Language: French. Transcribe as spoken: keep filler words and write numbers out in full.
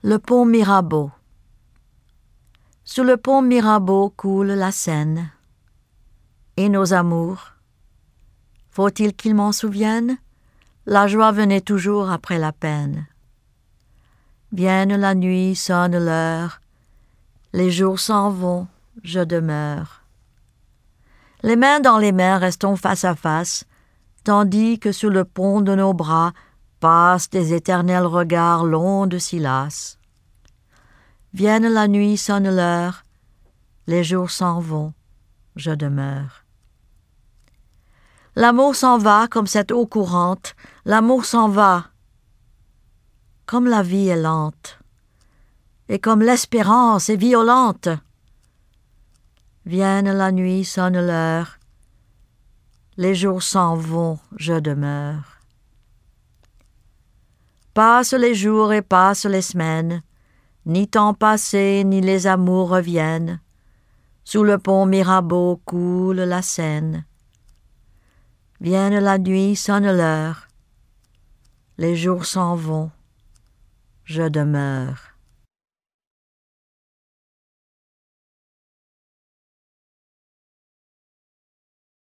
Le pont Mirabeau. Sous le pont Mirabeau coule la Seine. Et nos amours, faut-il qu'ils m'en souviennent? La joie venait toujours après la peine. Vienne la nuit, sonne l'heure, les jours s'en vont, je demeure. Les mains dans les mains restons face à face, tandis que sur le pont de nos bras passent des éternels regards longs de Silas. Vienne la nuit, sonne l'heure, les jours s'en vont, je demeure. L'amour s'en va comme cette eau courante, l'amour s'en va, comme la vie est lente, et comme l'espérance est violente. Vienne la nuit, sonne l'heure, les jours s'en vont, je demeure. Passent les jours et passent les semaines, ni temps passé, ni les amours reviennent. Sous le pont Mirabeau coule la Seine. Vienne la nuit, sonne l'heure, les jours s'en vont, je demeure.